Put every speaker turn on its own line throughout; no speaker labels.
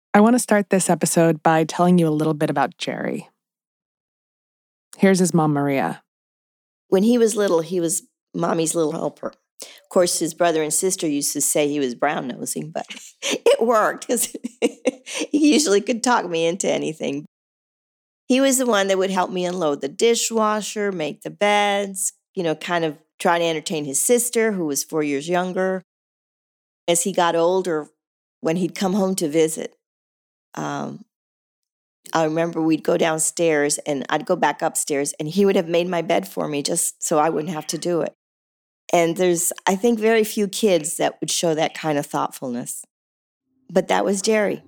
I want to start this episode by telling you a little bit about Jerry. Here's his mom, Maria.
When he was little, he was Mommy's little helper. Of course, his brother and sister used to say he was brown-nosing, but it worked because he usually could talk me into anything. He was the one that would help me unload the dishwasher, make the beds, kind of try to entertain his sister, who was 4 years younger. As he got older, when he'd come home to visit, I remember we'd go downstairs and I'd go back upstairs and he would have made my bed for me just so I wouldn't have to do it. And there's, I think, very few kids that would show that kind of thoughtfulness. But that was Jerry.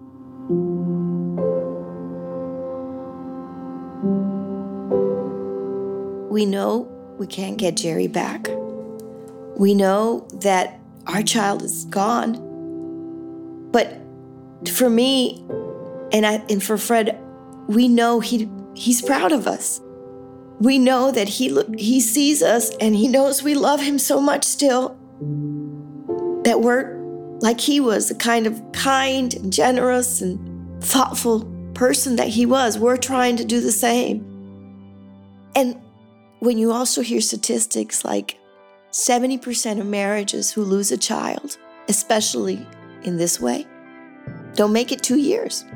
We know we can't get Jerry back. We know that our child is gone. But for me and for Fred, we know he's proud of us. We know that he sees us and he knows we love him so much still that we're like he was, the kind and generous and thoughtful person that he was. We're trying to do the same. And when you also hear statistics like 70% of marriages who lose a child, especially in this way, don't make it 2 years.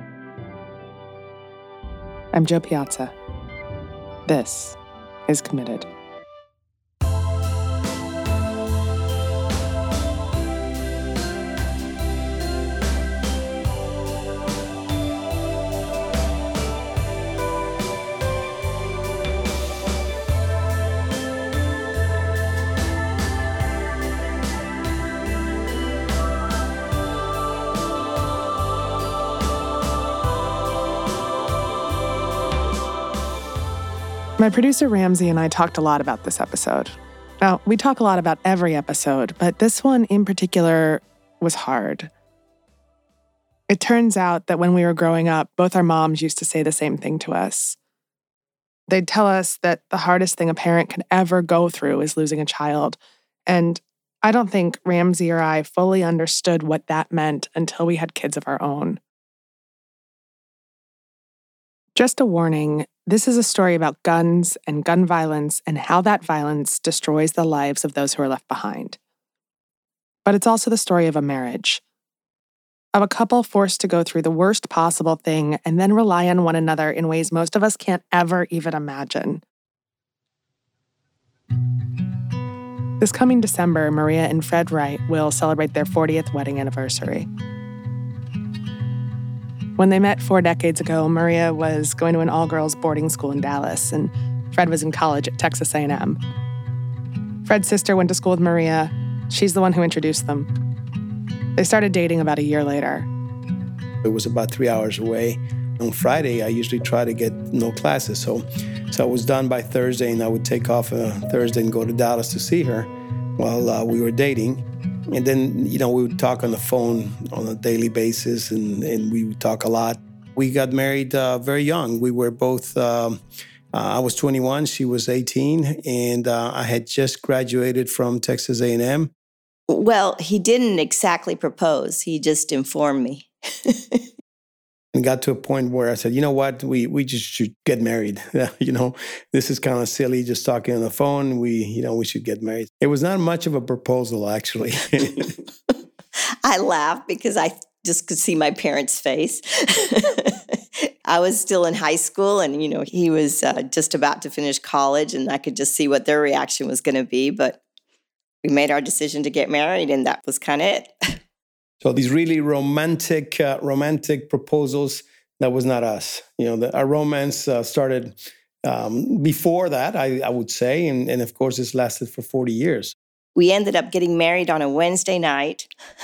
I'm Jo Piazza. This is Committed. My producer Ramsey and I talked a lot about this episode. Now, we talk a lot about every episode, but this one in particular was hard. It turns out that when we were growing up, both our moms used to say the same thing to us. They'd tell us that the hardest thing a parent can ever go through is losing a child. And I don't think Ramsey or I fully understood what that meant until we had kids of our own. Just a warning, this is a story about guns and gun violence and how that violence destroys the lives of those who are left behind. But it's also the story of a marriage, of a couple forced to go through the worst possible thing and then rely on one another in ways most of us can't ever even imagine. This coming December, Maria and Fred Wright will celebrate their 40th wedding anniversary. When they met 4 decades ago, Maria was going to an all-girls boarding school in Dallas, and Fred was in college at Texas A&M. Fred's sister went to school with Maria. She's the one who introduced them. They started dating about a year later.
It was about 3 hours away. On Friday, I usually try to get no classes, so I was done by Thursday, and I would take off Thursday and go to Dallas to see her while we were dating. And then, we would talk on the phone on a daily basis, and we would talk a lot. We got married very young. We were both, I was 21, she was 18, and I had just graduated from Texas A&M.
Well, he didn't exactly propose. He just informed me.
And got to a point where I said, you know what, we just should get married. This is kind of silly just talking on the phone. We should get married. It was not much of a proposal, actually.
I laughed because I just could see my parents' face. I was still in high school and, he was just about to finish college and I could just see what their reaction was going to be. But we made our decision to get married and that was kind of it.
So these really romantic proposals, that was not us. Our romance started before that, I would say, and of course, it's lasted for 40 years.
We ended up getting married on a Wednesday night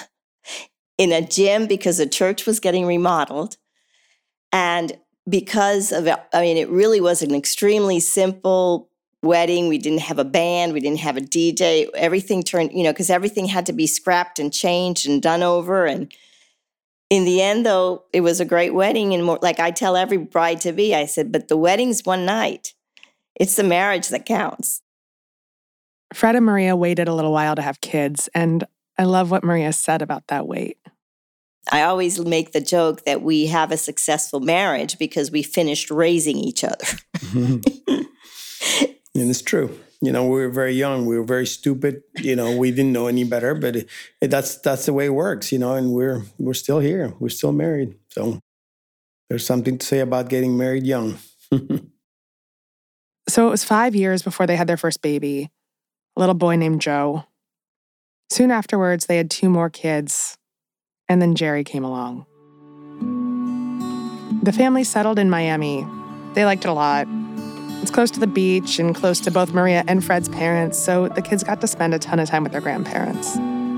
in a gym because the church was getting remodeled. And because of it really was an extremely simple wedding. We didn't have a band. We didn't have a DJ. Everything turned, because everything had to be scrapped and changed and done over. And in the end, though, it was a great wedding. And more, like I tell every bride-to-be, I said, but the wedding's one night. It's the marriage that counts.
Fred and Maria waited a little while to have kids, and I love what Maria said about that wait.
I always make the joke that we have a successful marriage because we finished raising each other.
And it's true. We were very young. We were very stupid. We didn't know any better. But that's the way it works. And we're still here. We're still married. So there's something to say about getting married young.
So it was 5 years before they had their first baby, a little boy named Joe. Soon afterwards, they had 2 more kids, and then Jerry came along. The family settled in Miami. They liked it a lot. It's close to the beach and close to both Maria and Fred's parents, so the kids got to spend a ton of time with their grandparents.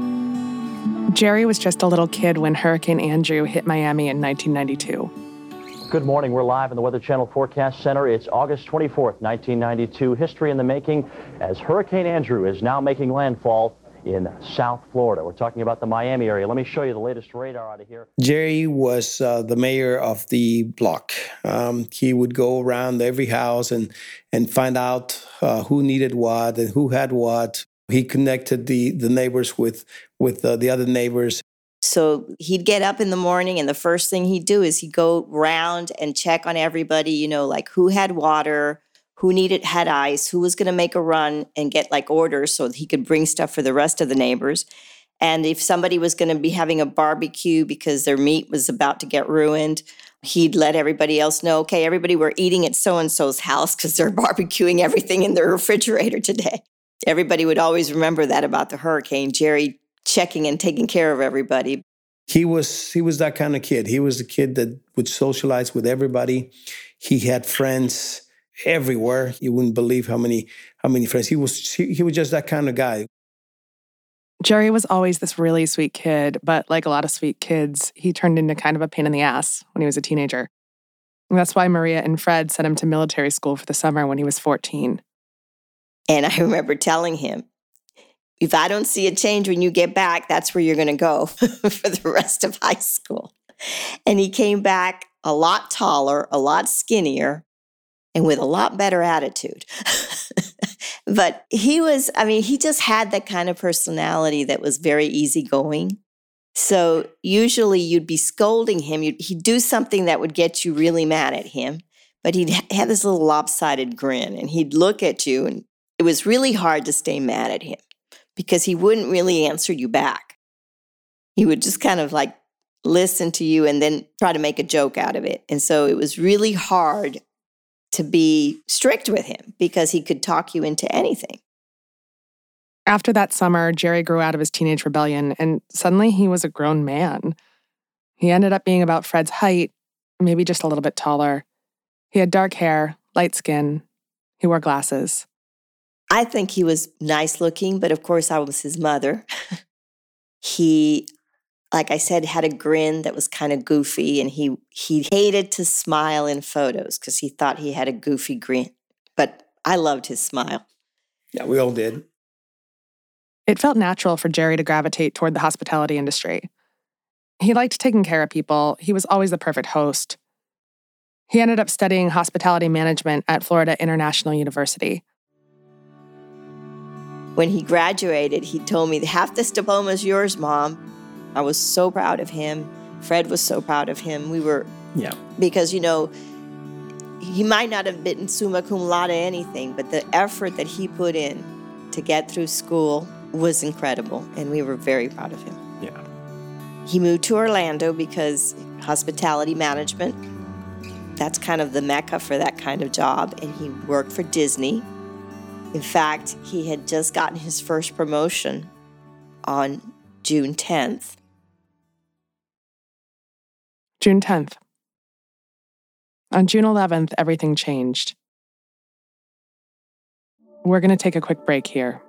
Jerry was just a little kid when Hurricane Andrew hit Miami in 1992.
Good morning. We're live in the Weather Channel Forecast Center. It's August 24th, 1992. History in the making as Hurricane Andrew is now making landfall in South Florida. We're talking about the Miami area. Let me show you the latest radar out of here.
Jerry was the mayor of the block. He would go around every house and find out who needed what and who had what. He connected the neighbors with the other neighbors.
So he'd get up in the morning, and the first thing he'd do is he'd go round and check on everybody, like who had water, who had ice, who was going to make a run and get orders so that he could bring stuff for the rest of the neighbors. And if somebody was going to be having a barbecue because their meat was about to get ruined, he'd let everybody else know, okay, everybody, we're eating at so-and-so's house because they're barbecuing everything in their refrigerator today. Everybody would always remember that about the hurricane, Jerry checking and taking care of everybody.
He was that kind of kid. He was the kid that would socialize with everybody. He had friends everywhere. You wouldn't believe how many friends. He was just that kind of guy.
Jerry was always this really sweet kid, but like a lot of sweet kids, he turned into kind of a pain in the ass when he was a teenager. And that's why Maria and Fred sent him to military school for the summer when he was 14.
And I remember telling him, if I don't see a change when you get back, that's where you're going to go for the rest of high school. And he came back a lot taller, a lot skinnier, and with a lot better attitude. But he just had that kind of personality that was very easygoing. So usually you'd be scolding him. He'd do something that would get you really mad at him, but he'd have this little lopsided grin, and he'd look at you, and it was really hard to stay mad at him, because he wouldn't really answer you back. He would just kind of listen to you and then try to make a joke out of it. And so it was really hard to be strict with him because he could talk you into anything.
After that summer, Jerry grew out of his teenage rebellion, and suddenly he was a grown man. He ended up being about Fred's height, maybe just a little bit taller. He had dark hair, light skin. He wore glasses.
I think he was nice looking, but of course I was his mother. He, like I said, had a grin that was kind of goofy, and he hated to smile in photos because he thought he had a goofy grin. But I loved his smile.
Yeah, we all did.
It felt natural for Jerry to gravitate toward the hospitality industry. He liked taking care of people. He was always the perfect host. He ended up studying hospitality management at Florida International University.
When he graduated, he told me, half this diploma is yours, Mom. I was so proud of him. Fred was so proud of him. Because, he might not have been summa cum laude anything, but the effort that he put in to get through school was incredible, and we were very proud of him.
Yeah.
He moved to Orlando because hospitality management, that's kind of the mecca for that kind of job, and he worked for Disney. In fact, he had just gotten his first promotion on June 10th.
June 10th. On June 11th, everything changed. We're going to take a quick break here.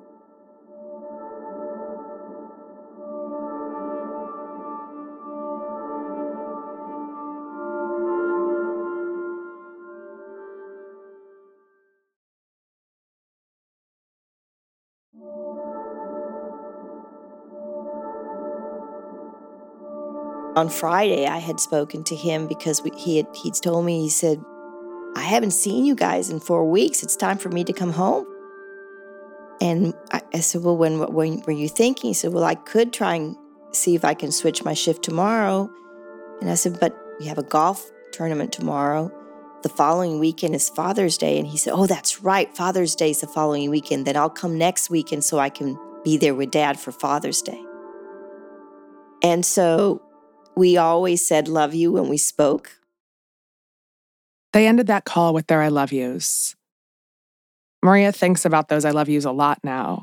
On Friday, I had spoken to him because he'd told me, he said, I haven't seen you guys in 4 weeks. It's time for me to come home. And I said, well, when were you thinking? He said, well, I could try and see if I can switch my shift tomorrow. And I said, but we have a golf tournament tomorrow. The following weekend is Father's Day. And he said, oh, that's right. Father's Day is the following weekend. Then I'll come next weekend so I can be there with Dad for Father's Day. And so we always said, love you when we spoke.
They ended that call with their I love yous. Maria thinks about those I love yous a lot now.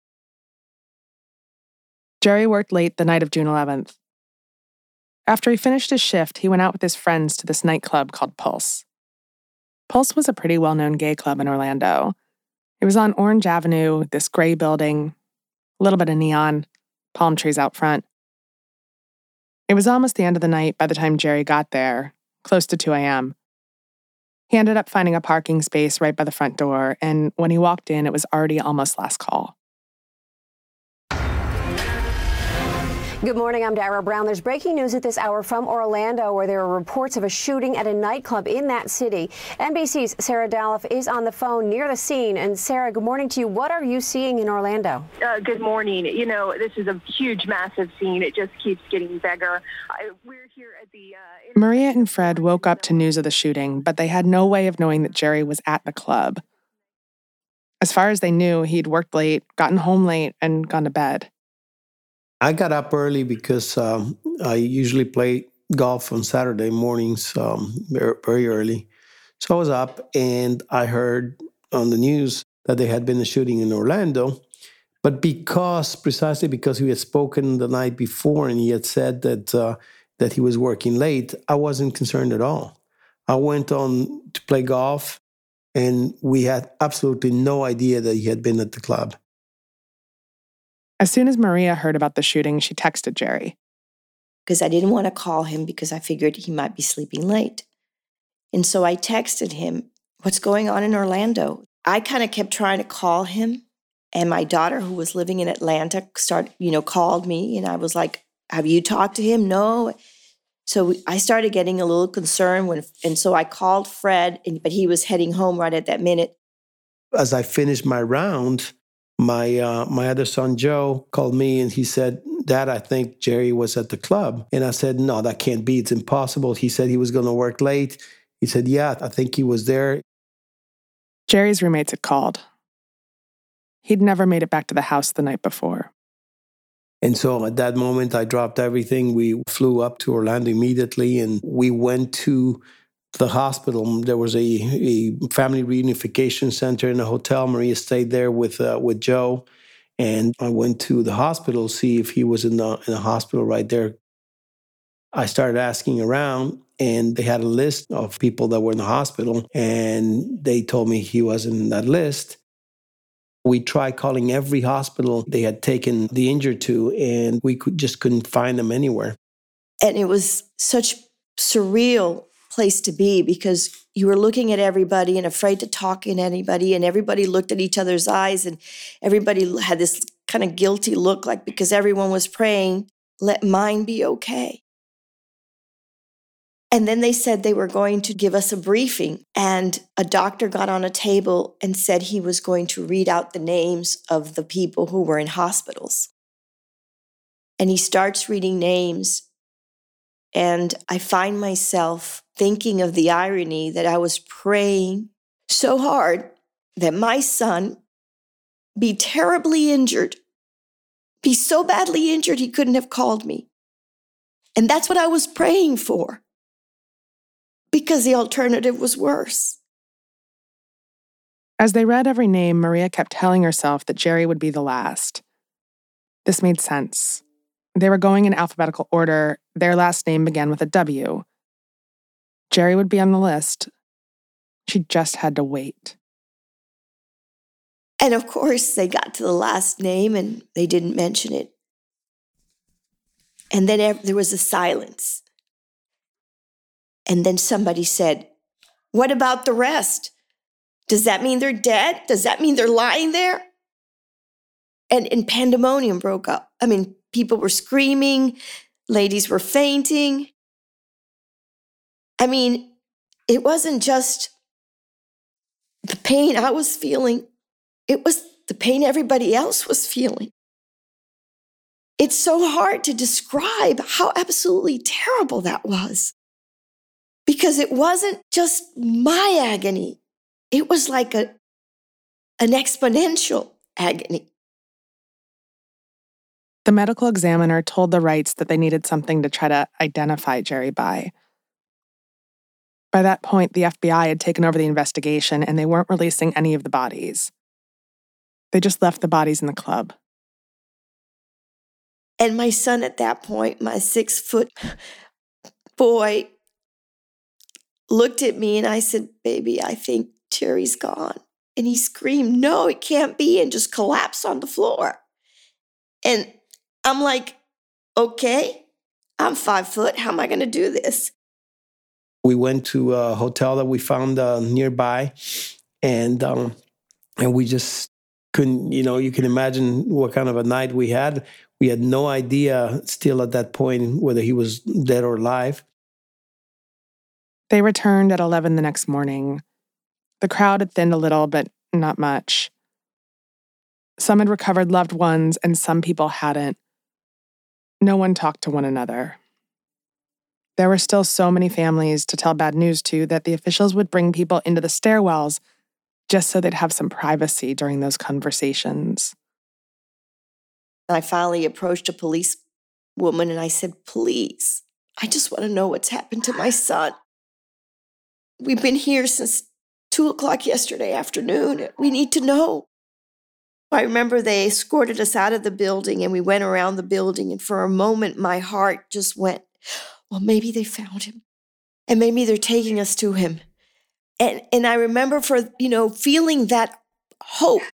Jerry worked late the night of June 11th. After he finished his shift, he went out with his friends to this nightclub called Pulse. Pulse was a pretty well-known gay club in Orlando. It was on Orange Avenue, this gray building, a little bit of neon, palm trees out front. It was almost the end of the night by the time Jerry got there, close to 2 a.m. He ended up finding a parking space right by the front door, and when he walked in, it was already almost last call.
Good morning, I'm Dara Brown. There's breaking news at this hour from Orlando, where there are reports of a shooting at a nightclub in that city. NBC's Sarah Dallof is on the phone near the scene. And Sarah, good morning to you. What are you seeing in Orlando?
Good morning. You know, this is a huge, massive scene. It just keeps getting bigger. We're here at the...
Maria and Fred woke up to news of the shooting, but they had no way of knowing that Jerry was at the club. As far as they knew, he'd worked late, gotten home late, and gone to bed.
I got up early because I usually play golf on Saturday mornings very early. So I was up and I heard on the news that there had been a shooting in Orlando. But precisely because he had spoken the night before and he had said that he was working late, I wasn't concerned at all. I went on to play golf and we had absolutely no idea that he had been at the club.
As soon as Maria heard about the shooting, she texted Jerry.
Because I didn't want to call him because I figured he might be sleeping late. And so I texted him, what's going on in Orlando? I kind of kept trying to call him. And my daughter, who was living in Atlanta, called me. And I was like, have you talked to him? No. So I started getting a little concerned. And so I called Fred, but he was heading home right at that minute.
As I finished my round, my other son, Joe, called me and he said, Dad, I think Jerry was at the club. And I said, no, that can't be. It's impossible. He said he was going to work late. He said, yeah, I think he was there.
Jerry's roommates had called. He'd never made it back to the house the night before.
And so at that moment, I dropped everything. We flew up to Orlando immediately and we went to the hospital. There was a family reunification center in a hotel. Maria stayed there with Joe. And I went to the hospital to see if he was in the hospital right there. I started asking around, and they had a list of people that were in the hospital, and they told me he wasn't in that list. We tried calling every hospital they had taken the injured to, and we just couldn't find them anywhere.
And it was such surreal place to be because you were looking at everybody and afraid to talk to anybody, and everybody looked at each other's eyes, and everybody had this kind of guilty look, like because everyone was praying, let mine be okay. And then they said they were going to give us a briefing, and a doctor got on a table and said he was going to read out the names of the people who were in hospitals. And he starts reading names, and I find myself thinking of the irony that I was praying so hard that my son be terribly injured, be so badly injured he couldn't have called me. And that's what I was praying for, because the alternative was worse.
As they read every name, Maria kept telling herself that Jerry would be the last. This made sense. They were going in alphabetical order. Their last name began with a W. Jerry would be on the list. She just had to wait.
And of course, they got to the last name and they didn't mention it. And then there was a silence. And then somebody said, what about the rest? Does that mean they're dead? Does that mean they're lying there? And pandemonium broke up. I mean, people were screaming, ladies were fainting. I mean, it wasn't just the pain I was feeling, it was the pain everybody else was feeling. It's so hard to describe how absolutely terrible that was. Because it wasn't just my agony. It was like an exponential agony.
The medical examiner told the Wrights that they needed something to try to identify Jerry by. By that point, the FBI had taken over the investigation and they weren't releasing any of the bodies. They just left the bodies in the club.
And my son at that point, my 6-foot boy, looked at me and I said, "Baby, I think Jerry's gone." And he screamed, "No, it can't be," and just collapsed on the floor. And I'm like, okay, I'm 5 foot. How am I going to do this?
We went to a hotel that we found nearby, and we just couldn't, you can imagine what kind of a night we had. We had no idea still at that point whether he was dead or alive.
They returned at 11 the next morning. The crowd had thinned a little, but not much. Some had recovered loved ones, and some people hadn't. No one talked to one another. There were still so many families to tell bad news to that the officials would bring people into the stairwells just so they'd have some privacy during those conversations.
I finally approached a police woman and I said, "Please, I just want to know what's happened to my son. We've been here since 2:00 yesterday afternoon. We need to know." I remember they escorted us out of the building and we went around the building, and for a moment my heart just went, well, maybe they found him and maybe they're taking us to him. And I remember feeling that hope.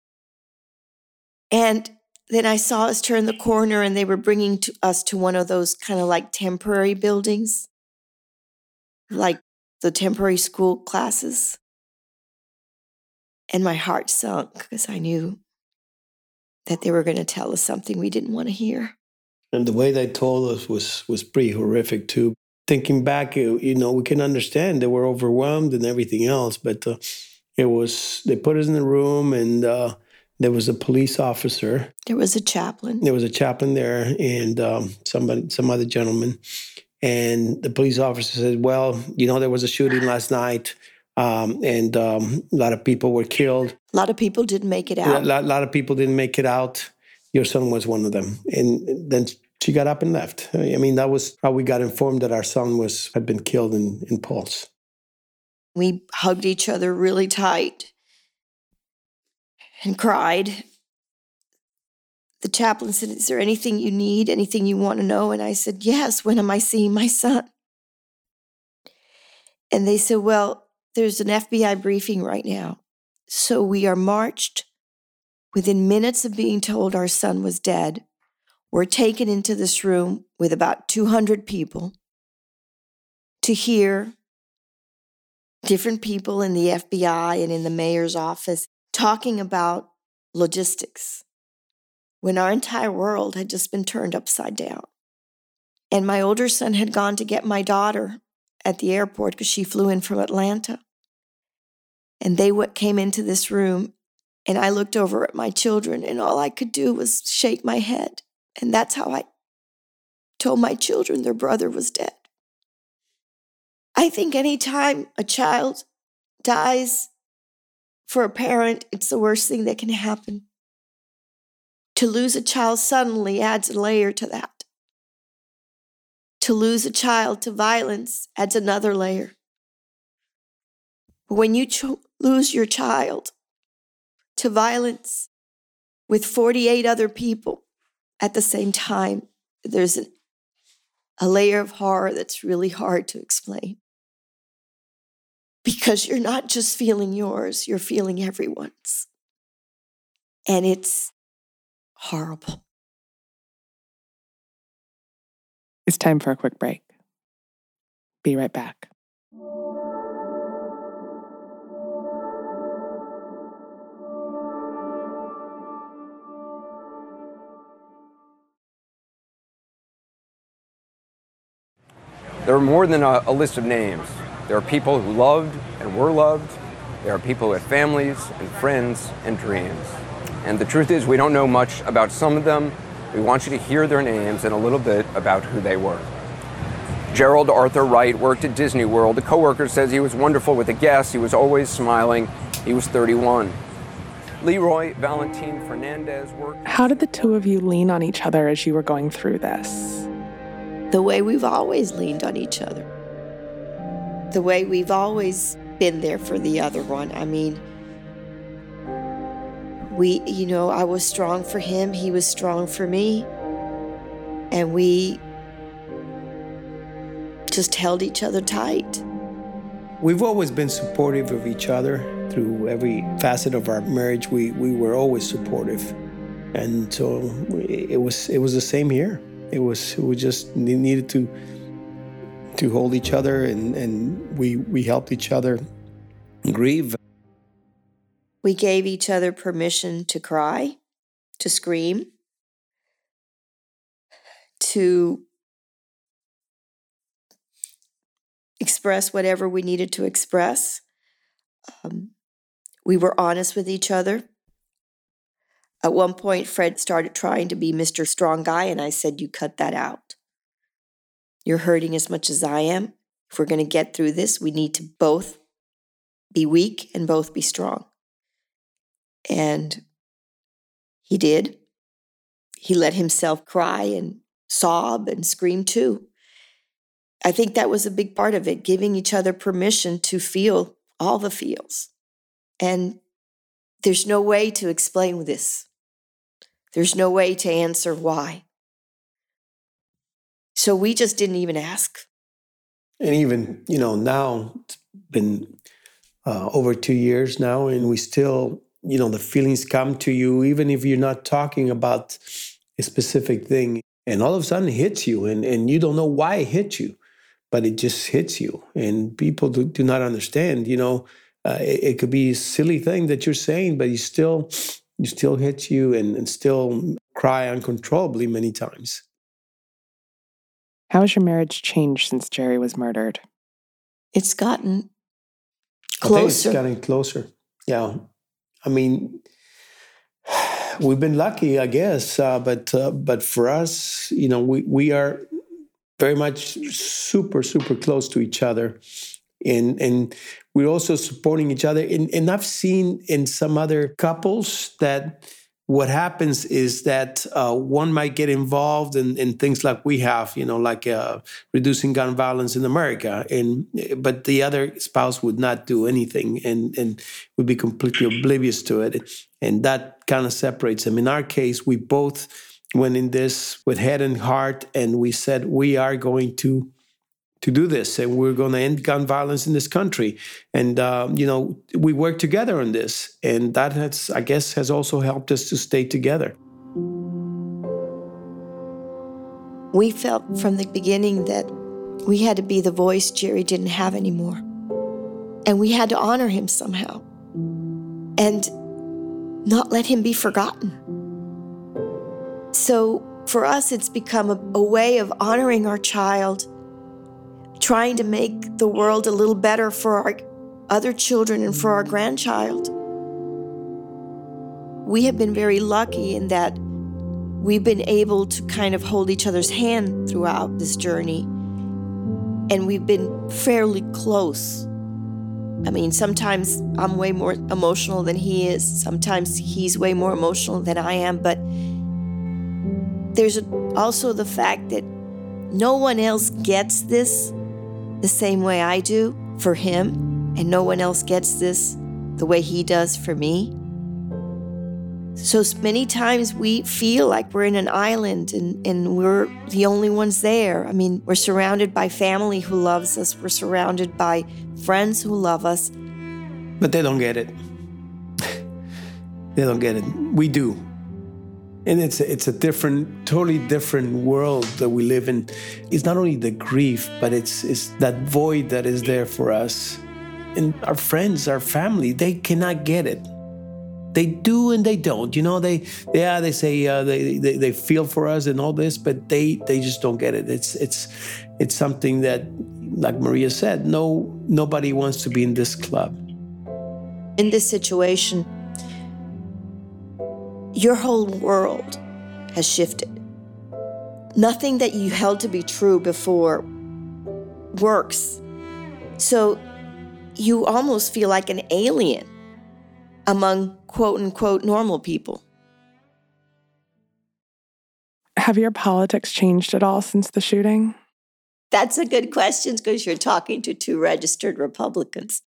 And then I saw us turn the corner and they were bringing us to one of those kind of like temporary buildings, like the temporary school classes. And my heart sunk because I knew that they were going to tell us something we didn't want to hear.
And the way they told us was pretty horrific too. Thinking back, we can understand they were overwhelmed and everything else, but they put us in the room and there was a police officer.
There was a chaplain.
There was a chaplain there and some other gentleman. And the police officer said, well, there was a shooting last night. And a lot of people were killed.
A lot of people didn't make it out.
A lot of people didn't make it out. Your son was one of them. And then she got up and left. I mean, that was how we got informed that our son had been killed in Pulse.
We hugged each other really tight and cried. The chaplain said, "Is there anything you need, anything you want to know?" And I said, "Yes, when am I seeing my son?" And they said, "Well, there's an FBI briefing right now. So we are marched within minutes of being told our son was dead. We're taken into this room with about 200 people to hear different people in the FBI and in the mayor's office talking about logistics when our entire world had just been turned upside down. And my older son had gone to get my daughter at the airport because she flew in from Atlanta. And they came into this room, and I looked over at my children, and all I could do was shake my head. And that's how I told my children their brother was dead. I think anytime a child dies for a parent, it's the worst thing that can happen. To lose a child suddenly adds a layer to that. To lose a child to violence adds another layer. But when you lose your child to violence with 48 other people at the same time, there's a layer of horror that's really hard to explain. Because you're not just feeling yours, you're feeling everyone's. And it's horrible.
It's time for a quick break. Be right back.
There are more than a list of names. There are people who loved and were loved. There are people who had families and friends and dreams. And the truth is, we don't know much about some of them, We want you to hear their names and a little bit about who they were. Gerald Arthur Wright worked at Disney World. A coworker says he was wonderful with the guests. He was always smiling. He was 31. Leroy Valentin Fernandez worked...
How did the two of you lean on each other as you were going through this?
The way we've always leaned on each other. The way we've always been there for the other one. I mean, I was strong for him, he was strong for me, and we just held each other tight.
We've always been supportive of each other through every facet of our marriage. We were always supportive, and so it was the same here. We just needed to hold each other, and we helped each other grieve.
We gave each other permission to cry, to scream, to express whatever we needed to express. We were honest with each other. At one point, Fred started trying to be Mr. Strong Guy, and I said, "You cut that out. You're hurting as much as I am. If we're going to get through this, we need to both be weak and both be strong." And he did. He let himself cry and sob and scream too. I think that was a big part of it, giving each other permission to feel all the feels. And there's no way to explain this. There's no way to answer why. So we just didn't even ask.
And even, now it's been over 2 years now, and we still, the feelings come to you, even if you're not talking about a specific thing. And all of a sudden it hits you, and you don't know why it hits you, but it just hits you. And people do not understand, it could be a silly thing that you're saying, but you still hits you and still cry uncontrollably many times.
How has your marriage changed since Jerry was murdered?
It's gotten
closer. I think it's gotten closer. Yeah. I mean, we've been lucky, I guess, but for us, we are very much super, super close to each other. And we're also supporting each other. And I've seen in some other couples that what happens is that one might get involved in things like we have, like reducing gun violence in America. But the other spouse would not do anything and would be completely oblivious to it. And that kind of separates them. In our case, we both went in this with head and heart, and we said, we are going to do this, and we're going to end gun violence in this country. And, we work together on this. And that has also helped us to stay together.
We felt from the beginning that we had to be the voice Jerry didn't have anymore. And we had to honor him somehow and not let him be forgotten. So for us, it's become a way of honoring our child, trying to make the world a little better for our other children and for our grandchild. We have been very lucky in that we've been able to kind of hold each other's hand throughout this journey, and we've been fairly close. I mean, sometimes I'm way more emotional than he is. Sometimes he's way more emotional than I am, but there's also the fact that no one else gets this the same way I do for him, and no one else gets this the way he does for me. So many times we feel like we're in an island and we're the only ones there. I mean, we're surrounded by family who loves us. We're surrounded by friends who love us.
But they don't get it. They don't get it. We do. And it's a totally different world that we live in. It's not only the grief, but it's that void that is there for us. And our friends, our family, they cannot get it. They do and they don't. They say they feel for us and all this, but they just don't get it. It's something that, like Maria said, nobody wants to be in this club.
In this situation, your whole world has shifted. nothing that you held to be true before works. So you almost feel like an alien among quote-unquote normal people.
Have your politics changed at all since the shooting?
That's a good question because you're talking to two registered Republicans.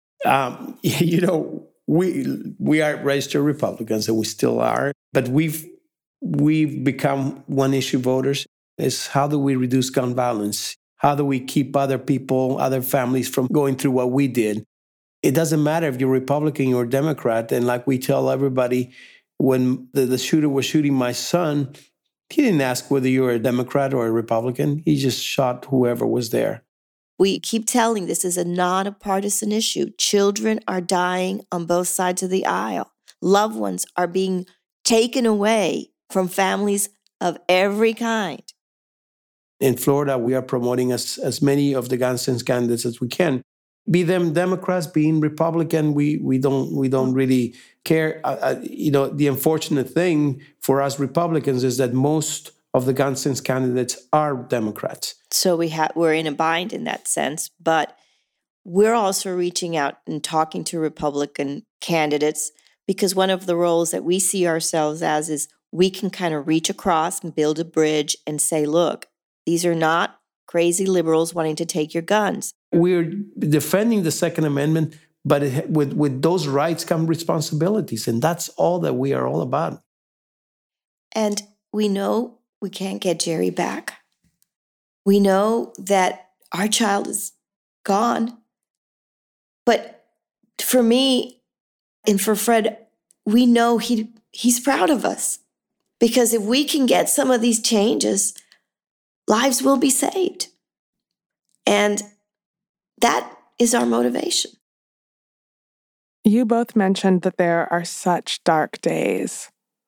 We are registered Republicans, and we still are, but we've become one-issue voters. Is how do we reduce gun violence? How do we keep other people, other families from going through what we did? It doesn't matter if you're Republican or Democrat. And like we tell everybody, when the shooter was shooting my son, he didn't ask whether you were a Democrat or a Republican. He just shot whoever was there.
We keep telling this is not a partisan issue. Children are dying on both sides of the aisle. Loved ones are being taken away from families of every kind.
In Florida, we are promoting as many of the gun sense candidates as we can. Be them Democrats, being Republican, we don't really care. The unfortunate thing for us Republicans is that most of the gun sense candidates are Democrats.
So we're in a bind in that sense, but we're also reaching out and talking to Republican candidates because one of the roles that we see ourselves as is we can kind of reach across and build a bridge and say, look, these are not crazy liberals wanting to take your guns.
We're defending the Second Amendment, but with those rights come responsibilities, and that's all that we are all about.
And we know we can't get Jerry back. We know that our child is gone. But for me and for Fred, we know he's proud of us. Because if we can get some of these changes, lives will be saved. And that is our motivation.
You both mentioned that there are such dark days.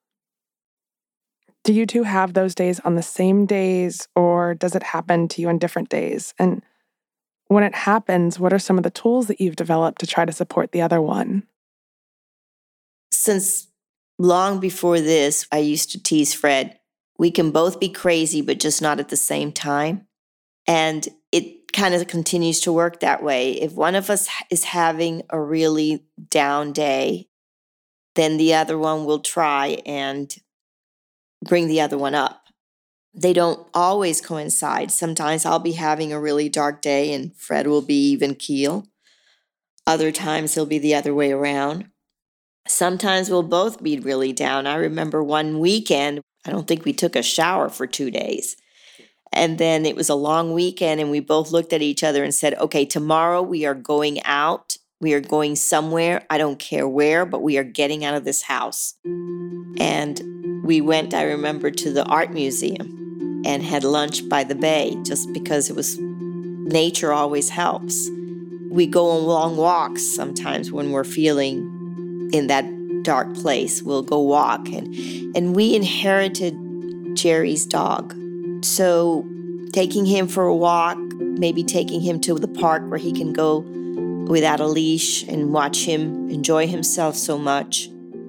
Do you two have those days on the same days, or does it happen to you on different days? And when it happens, what are some of the tools that you've developed to try to support the other one?
Since long before this, I used to tease Fred, we can both be crazy, but just not at the same time. And it kind of continues to work that way. If one of us is having a really down day, then the other one will try and bring the other one up. They don't always coincide. Sometimes I'll be having a really dark day and Fred will be even keel. Other times he'll be the other way around. Sometimes we'll both be really down. I remember one weekend, I don't think we took a shower for 2 days. And then it was a long weekend and we both looked at each other and said, okay, tomorrow we are going out. We are going somewhere. I don't care where, but we are getting out of this house. And we went, I remember, to the art museum and had lunch by the bay just because it was, nature always helps. We go on long walks sometimes when we're feeling in that dark place. We'll go walk. And we inherited Jerry's dog. So taking him for a walk, maybe taking him to the park where he can go without a leash and watch him enjoy himself so much.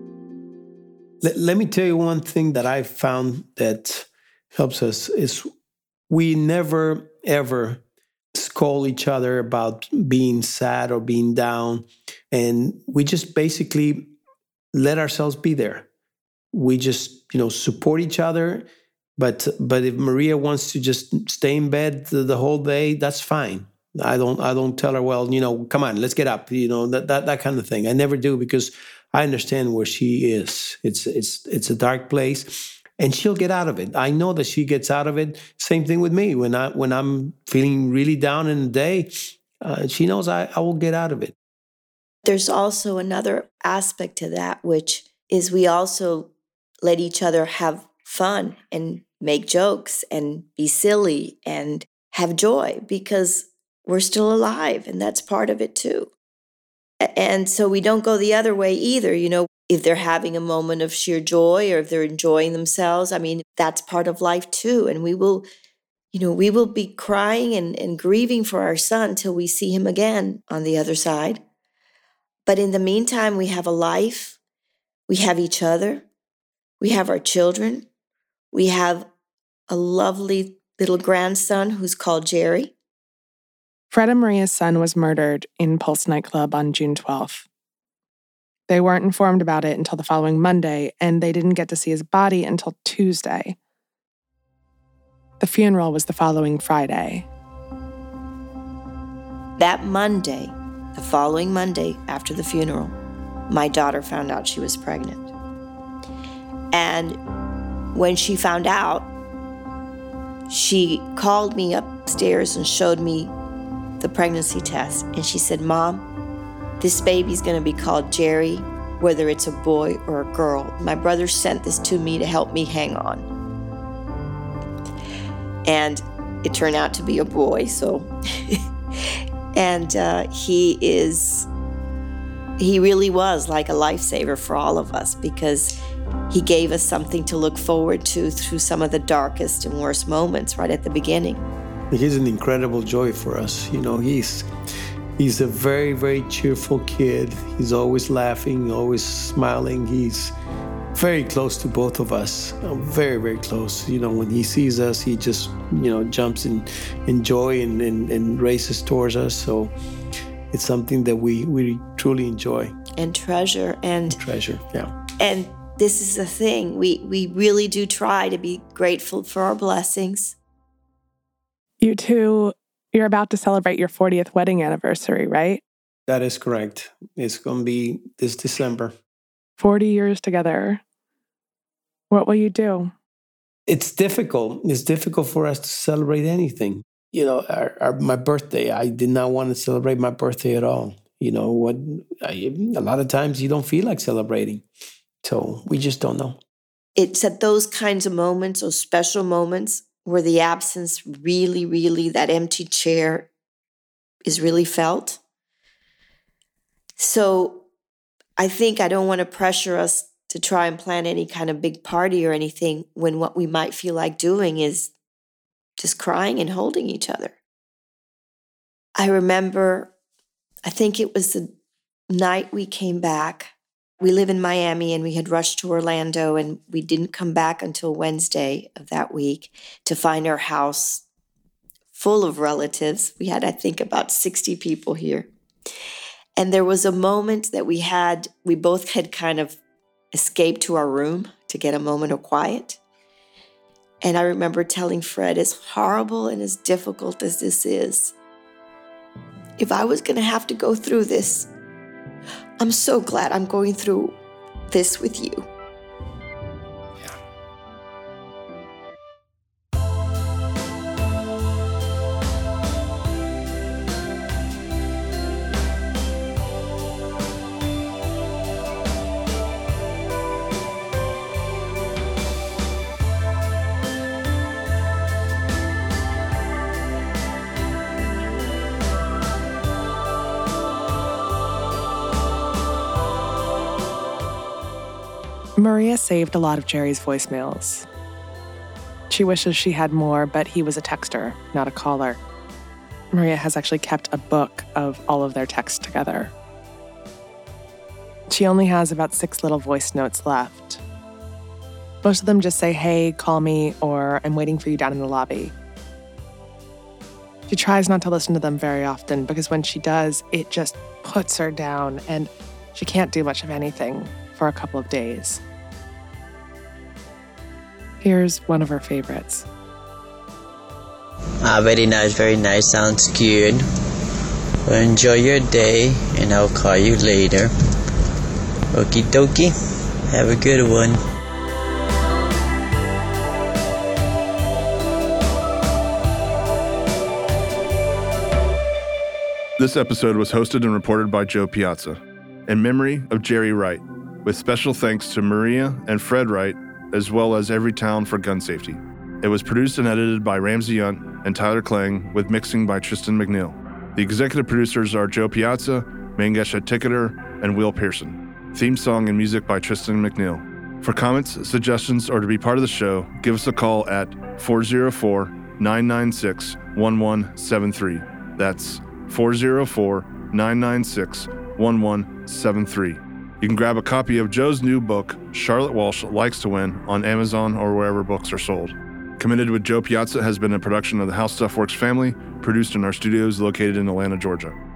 Let me tell you one thing that I've found that helps us is we never, ever scold each other about being sad or being down. And we just basically let ourselves be there. We just, support each other. But if Maria wants to just stay in bed the whole day, that's fine. I don't tell her, well, come on, let's get up, that kind of thing. I never do because I understand where she is. It's a dark place, and she'll get out of it. I know that she gets out of it. Same thing with me. When I'm feeling really down in the day, she knows I will get out of it.
There's also another aspect to that, which is we also let each other have fun and make jokes and be silly and have joy because we're still alive, and that's part of it too. And so we don't go the other way either. If they're having a moment of sheer joy or if they're enjoying themselves, that's part of life too. And we will be crying and grieving for our son till we see him again on the other side. But in the meantime, we have a life, we have each other, we have our children, we have a lovely little grandson who's called Jerry.
Fred and Maria's son was murdered in Pulse nightclub on June 12th. They weren't informed about it until the following Monday, and they didn't get to see his body until Tuesday. The funeral was the following Friday.
That Monday, the following Monday after the funeral, my daughter found out she was pregnant. And when she found out, she called me upstairs and showed me the pregnancy test. And she said, "Mom, this baby's going to be called Jerry, whether it's a boy or a girl. My brother sent this to me to help me hang on." And it turned out to be a boy, so. And he really was like a lifesaver for all of us, because he gave us something to look forward to through some of the darkest and worst moments right at the beginning.
He's an incredible joy for us. You know, he's a very, very cheerful kid. He's always laughing, always smiling. He's very close to both of us, very, very close. You know, when he sees us, he just, jumps in joy and races towards us. So it's something that we truly enjoy.
And treasure.
Treasure, yeah.
And this is the thing. We really do try to be grateful for our blessings.
You two, you're about to celebrate your 40th wedding anniversary, right?
That is correct. It's going to be this December. 40
years together. What will you do?
It's difficult. It's difficult for us to celebrate anything. You know, my birthday, I did not want to celebrate my birthday at all. You know, a lot of times you don't feel like celebrating. So we just don't know.
It's at those kinds of moments, those special moments, where the absence really, really, that empty chair is really felt. So I think I don't want to pressure us to try and plan any kind of big party or anything when what we might feel like doing is just crying and holding each other. I remember, I think it was the night we came back. We live in Miami, and we had rushed to Orlando, and we didn't come back until Wednesday of that week to find our house full of relatives. We had, I think, about 60 people here. And there was a moment that we both had kind of escaped to our room to get a moment of quiet. And I remember telling Fred, as horrible and as difficult as this is, if I was going to have to go through this, I'm so glad I'm going through this with you.
Maria saved a lot of Jerry's voicemails. She wishes she had more, but he was a texter, not a caller. Maria has actually kept a book of all of their texts together. She only has about 6 little voice notes left. Most of them just say, "Hey, call me," or "I'm waiting for you down in the lobby." She tries not to listen to them very often because when she does, it just puts her down and she can't do much of anything for a couple of days. Here's one of her favorites.
Very nice. Sounds good. Well, enjoy your day, and I'll call you later. Okie dokie. Have a good one.
This episode was hosted and reported by Joe Piazza, in memory of Jerry Wright, with special thanks to Maria and Fred Wright, as well as Everytown for gun safety. It was produced and edited by Ramsey Yunt and Tyler Klang, with mixing by Tristan McNeil. The executive producers are Joe Piazza, Mangesh Ticketer, and Will Pearson. Theme song and music by Tristan McNeil. For comments, suggestions, or to be part of the show, give us a call at 404-996-1173. That's 404-996-1173. You can grab a copy of Joe's new book, Charlotte Walsh Likes to Win, on Amazon or wherever books are sold. Committed with Joe Piazza has been a production of the How Stuff Works family, produced in our studios located in Atlanta, Georgia.